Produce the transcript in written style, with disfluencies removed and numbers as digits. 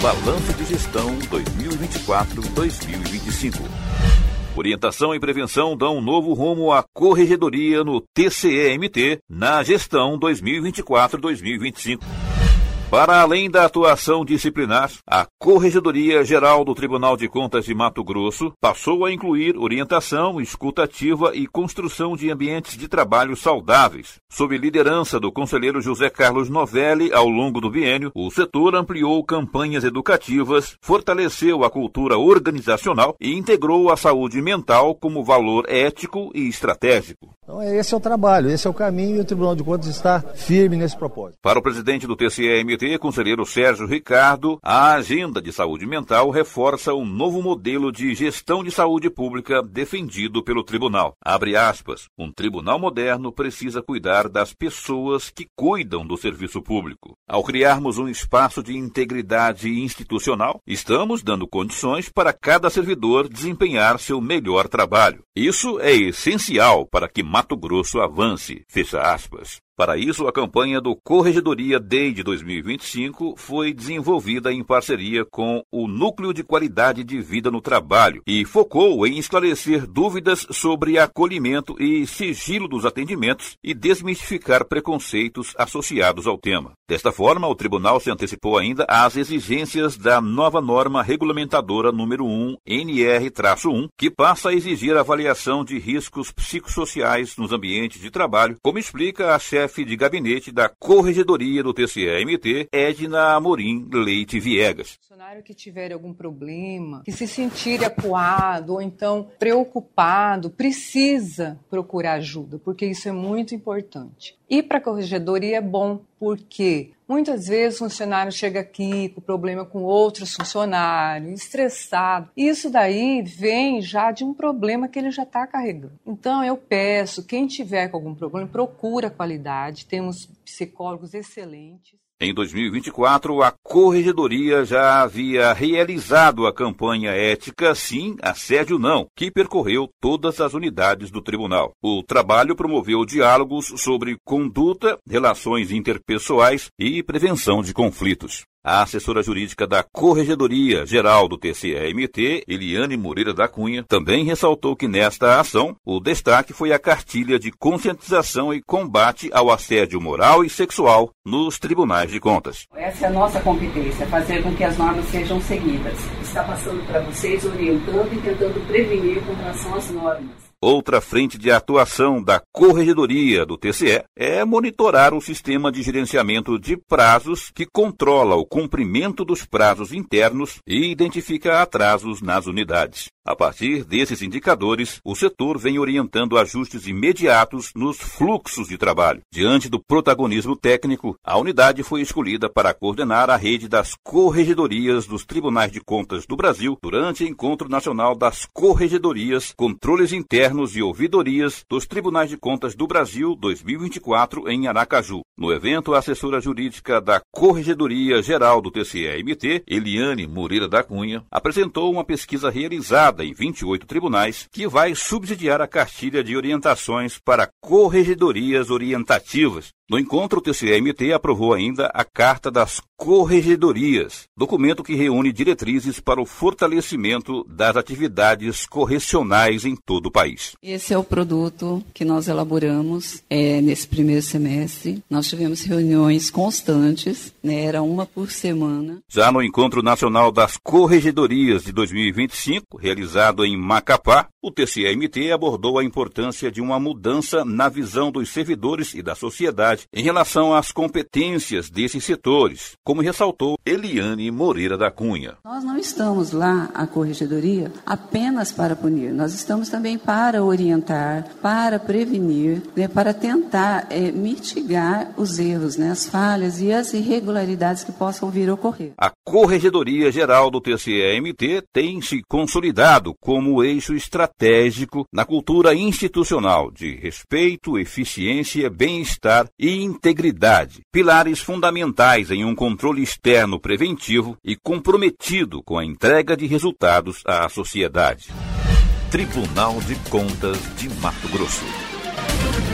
Balanço de Gestão 2024-2025. Orientação e prevenção dão um novo rumo à corregedoria no TCE-MT na gestão 2024-2025. Para além da atuação disciplinar, a Corregedoria Geral do Tribunal de Contas de Mato Grosso passou a incluir orientação, escuta ativa e construção de ambientes de trabalho saudáveis. Sob liderança do conselheiro José Carlos Novelli, ao longo do biênio, o setor ampliou campanhas educativas, fortaleceu a cultura organizacional e integrou a saúde mental como valor ético e estratégico. Então esse é o trabalho, esse é o caminho e o Tribunal de Contas está firme nesse propósito. Para o presidente do TCE-MT, conselheiro Sérgio Ricardo, a agenda de saúde mental reforça um novo modelo de gestão de saúde pública defendido pelo tribunal. Abre aspas, um tribunal moderno precisa cuidar das pessoas que cuidam do serviço público. Ao criarmos um espaço de integridade institucional, estamos dando condições para cada servidor desempenhar seu melhor trabalho. Isso é essencial para que Mato Grosso avance, fecha aspas. Para isso, a campanha do Corregedoria Day de 2025 foi desenvolvida em parceria com o Núcleo de Qualidade de Vida no Trabalho e focou em esclarecer dúvidas sobre acolhimento e sigilo dos atendimentos e desmistificar preconceitos associados ao tema. Desta forma, o tribunal se antecipou ainda às exigências da nova norma regulamentadora número 1, NR-1, que passa a exigir avaliação de riscos psicossociais nos ambientes de trabalho, como explica a chefe de gabinete da Corregedoria do TCE-MT, Edna Amorim Leite Viegas. O funcionário que tiver algum problema, que se sentir acuado ou então preocupado, precisa procurar ajuda, porque isso é muito importante. E para a Corregedoria é bom, porque muitas vezes o funcionário chega aqui com problema com outros funcionários, estressado. Isso daí vem já de um problema que ele já está carregando. Então eu peço, quem tiver com algum problema, procura qualidade. Temos psicólogos excelentes. Em 2024, a Corregedoria já havia realizado a campanha ética Sim, Assédio Não, que percorreu todas as unidades do tribunal. O trabalho promoveu diálogos sobre conduta, relações interpessoais e prevenção de conflitos. A assessora jurídica da Corregedoria Geral do TCE-MT, Eliane Moreira da Cunha, também ressaltou que nesta ação, o destaque foi a cartilha de conscientização e combate ao assédio moral e sexual nos tribunais de contas. Essa é a nossa competência, fazer com que as normas sejam seguidas. Está passando para vocês, orientando e tentando prevenir com relação às normas. Outra frente de atuação da Corregedoria do TCE é monitorar o sistema de gerenciamento de prazos que controla o cumprimento dos prazos internos e identifica atrasos nas unidades. A partir desses indicadores, o setor vem orientando ajustes imediatos nos fluxos de trabalho. Diante do protagonismo técnico, a unidade foi escolhida para coordenar a rede das corregedorias dos Tribunais de Contas do Brasil durante o Encontro Nacional das Corregedorias, Controles Internos e Ouvidorias dos Tribunais de Contas do Brasil 2024 em Aracaju. No evento, a assessora jurídica da Corregedoria Geral do TCE-MT, Eliane Moreira da Cunha, apresentou uma pesquisa realizada em 28 tribunais, que vai subsidiar a cartilha de orientações para corregedorias orientativas. No encontro, o TCE-MT aprovou ainda a Carta das Corregedorias, documento que reúne diretrizes para o fortalecimento das atividades correcionais em todo o país. Esse é o produto que nós elaboramos nesse primeiro semestre. Nós tivemos reuniões constantes, era uma por semana. Já no Encontro Nacional das Corregedorias de 2025, realizado em Macapá, o TCE-MT abordou a importância de uma mudança na visão dos servidores e da sociedade em relação às competências desses setores, como ressaltou Eliane Moreira da Cunha. Nós não estamos lá, a Corregedoria, apenas para punir. Nós estamos também para orientar, para prevenir, para tentar mitigar os erros, as falhas e as irregularidades que possam vir a ocorrer. A Corregedoria Geral do TCE-MT tem se consolidado como eixo estratégico na cultura institucional de respeito, eficiência, bem-estar e integridade, pilares fundamentais em um controle externo preventivo e comprometido com a entrega de resultados à sociedade. Tribunal de Contas de Mato Grosso.